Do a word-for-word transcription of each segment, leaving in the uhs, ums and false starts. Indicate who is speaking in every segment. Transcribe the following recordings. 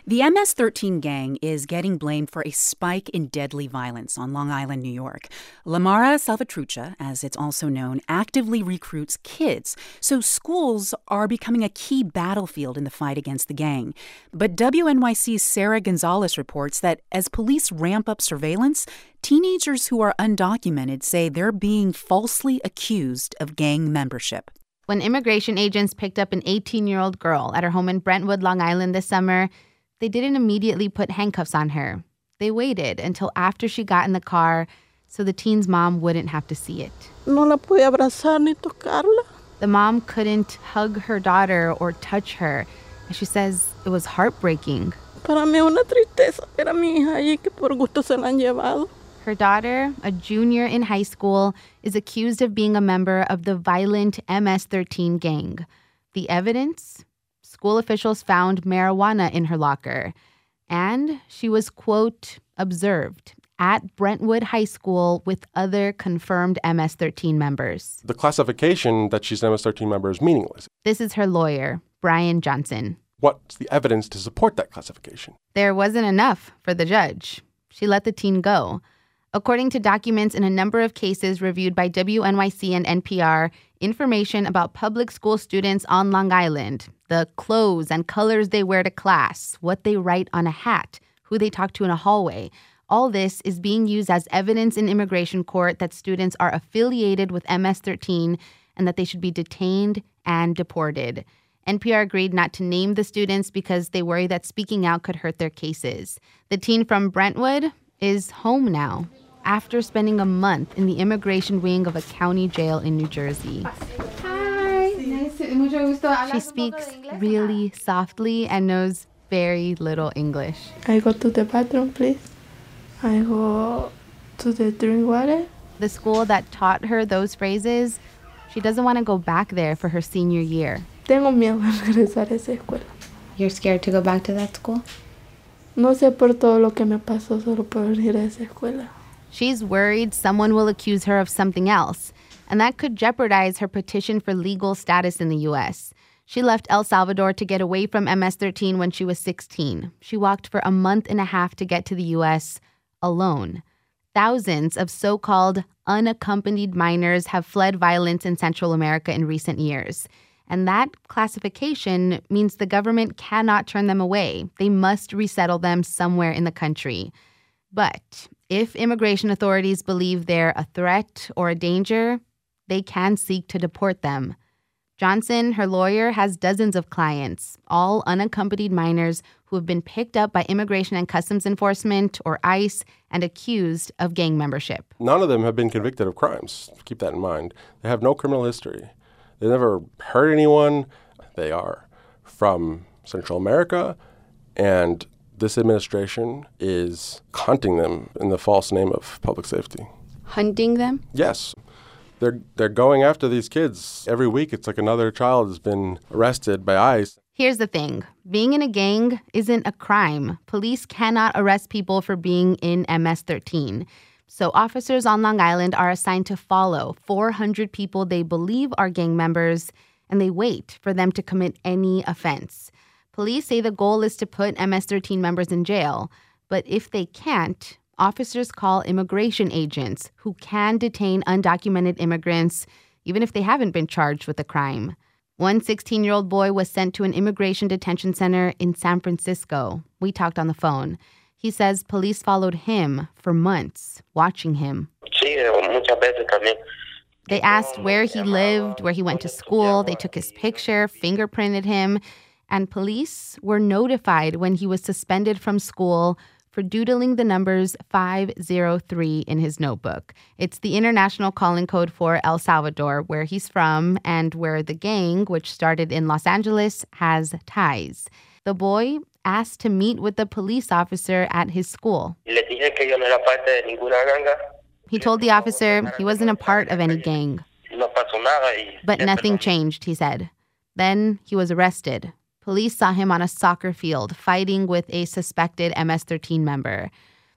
Speaker 1: The M S thirteen gang is getting blamed for a spike in deadly violence on Long Island, New York. La Mara Salvatrucha, as it's also known, actively recruits kids, so schools are becoming a key battlefield in the fight against the gang. But W N Y C's Sarah Gonzalez reports that as police ramp up surveillance, teenagers who are undocumented say they're being falsely accused of gang membership.
Speaker 2: When immigration agents picked up an eighteen-year-old girl at her home in Brentwood, Long Island this summer, they didn't immediately put handcuffs on her. They waited until after she got in the car so the teen's mom wouldn't have to see it.
Speaker 3: No la pude abrazar ni tocarla.
Speaker 2: The mom couldn't hug her daughter or touch her. And she says it was heartbreaking.
Speaker 3: Para mí una tristeza ver a mi hija allí que por gusto se la han llevado.
Speaker 2: Her daughter, a junior in high school, is accused of being a member of the violent M S thirteen gang. The evidence? School officials found marijuana in her locker. And she was, quote, observed at Brentwood High School with other confirmed M S thirteen members.
Speaker 4: The classification that she's an M S thirteen member is meaningless.
Speaker 2: This is her lawyer, Brian Johnson.
Speaker 4: What's the evidence to support that classification?
Speaker 2: There wasn't enough for the judge. She let the teen go. According to documents in a number of cases reviewed by W N Y C and N P R, information about public school students on Long Island, the clothes and colors they wear to class, what they write on a hat, who they talk to in a hallway, all this is being used as evidence in immigration court that students are affiliated with M S thirteen and that they should be detained and deported. N P R agreed not to name the students because they worry that speaking out could hurt their cases. The teen from Brentwood is home now, after spending a month in the immigration wing of a county jail in New Jersey.
Speaker 5: Hi. Nice to, mucho gusto.
Speaker 2: She speaks really softly and knows very little English.
Speaker 3: I go to the bathroom, please. I go to the drink water.
Speaker 2: The school that taught her those phrases, she doesn't want to go back there for her senior year.
Speaker 3: Tengo miedo de regresar a esa escuela.
Speaker 5: You're scared to go back to that school?
Speaker 3: No sé por todo lo que me pasó solo por ir a esa escuela.
Speaker 2: She's worried someone will accuse her of something else, and that could jeopardize her petition for legal status in the U S. She left El Salvador to get away from M S thirteen when she was sixteen. She walked for a month and a half to get to the U S alone. Thousands of so-called unaccompanied minors have fled violence in Central America in recent years. And that classification means the government cannot turn them away. They must resettle them somewhere in the country. But if immigration authorities believe they're a threat or a danger, they can seek to deport them. Johnson, her lawyer, has dozens of clients, all unaccompanied minors who have been picked up by Immigration and Customs Enforcement, or ICE, and accused of gang membership.
Speaker 4: None of them have been convicted of crimes. Keep that in mind. They have no criminal history. They never hurt anyone. They are from Central America, and this administration is hunting them in the false name of public safety.
Speaker 5: Hunting them?
Speaker 4: Yes. They're they're going after these kids. Every week it's like another child has been arrested by ICE.
Speaker 2: Here's the thing. Being in a gang isn't a crime. Police cannot arrest people for being in M S thirteen. So officers on Long Island are assigned to follow four hundred people they believe are gang members, and they wait for them to commit any offense. Police say the goal is to put M S thirteen members in jail, but if they can't, officers call immigration agents who can detain undocumented immigrants even if they haven't been charged with a crime. One sixteen-year-old boy was sent to an immigration detention center in San Francisco. We talked on the phone. He says police followed him for months, watching him. They asked where he lived, where he went to school. They took his picture, fingerprinted him, and police were notified when he was suspended from school for doodling the numbers five zero three in his notebook. It's the international calling code for El Salvador, where he's from and where the gang, which started in Los Angeles, has ties. The boy asked to meet with the police officer at his school. He told the officer he wasn't a part of any gang. But nothing changed, he said. Then he was arrested. Police saw him on a soccer field fighting with a suspected M S thirteen member.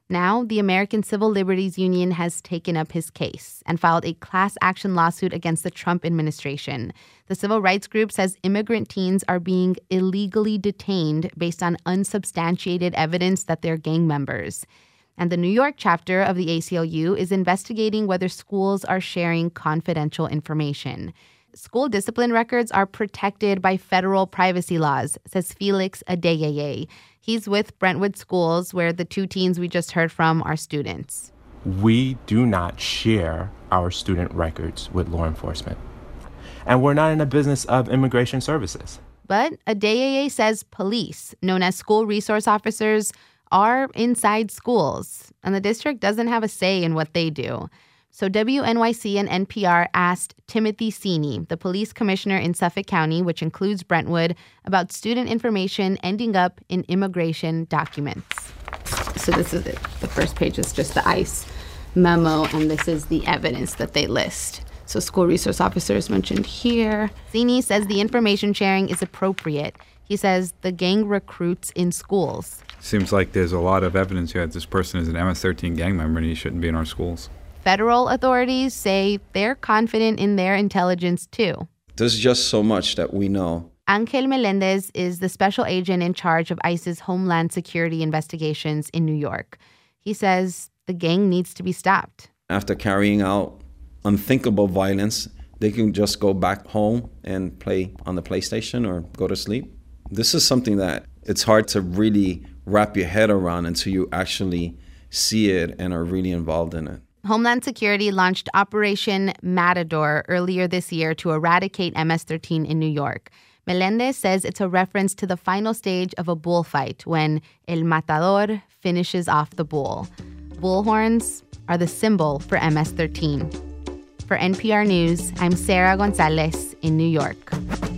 Speaker 2: Now, the American Civil Liberties Union has taken up his case and filed a class action lawsuit against the Trump administration. The civil rights group says immigrant teens are being illegally detained based on unsubstantiated evidence that they're gang members. And the New York chapter of the A C L U is investigating whether schools are sharing confidential information. School discipline records are protected by federal privacy laws, says Felix Adeyeye. He's with Brentwood Schools, where the two teens we just heard from are students.
Speaker 6: We do not share our student records with law enforcement. And we're not in the business of immigration services.
Speaker 2: But Adeyeye says police, known as school resource officers, are inside schools, and the district doesn't have a say in what they do. So W N Y C and N P R asked Timothy Sini, the police commissioner in Suffolk County, which includes Brentwood, about student information ending up in immigration documents.
Speaker 5: So this is it. The first page is just the ICE memo, and this is the evidence that they list. So school resource officers mentioned here.
Speaker 2: Sini says the information sharing is appropriate. He says the gang recruits in schools.
Speaker 7: Seems like there's a lot of evidence here that this person is an M S thirteen gang member and he shouldn't be in our schools.
Speaker 2: Federal authorities say they're confident in their intelligence, too.
Speaker 8: There's just so much that we know.
Speaker 2: Angel Melendez is the special agent in charge of ICE's Homeland Security investigations in New York. He says the gang needs to be stopped.
Speaker 8: After carrying out unthinkable violence, they can just go back home and play on the PlayStation or go to sleep. This is something that it's hard to really wrap your head around until you actually see it and are really involved in it.
Speaker 2: Homeland Security launched Operation Matador earlier this year to eradicate M S thirteen in New York. Melendez says it's a reference to the final stage of a bullfight when El Matador finishes off the bull. Bullhorns are the symbol for M S thirteen. For N P R News, I'm Sarah Gonzalez in New York.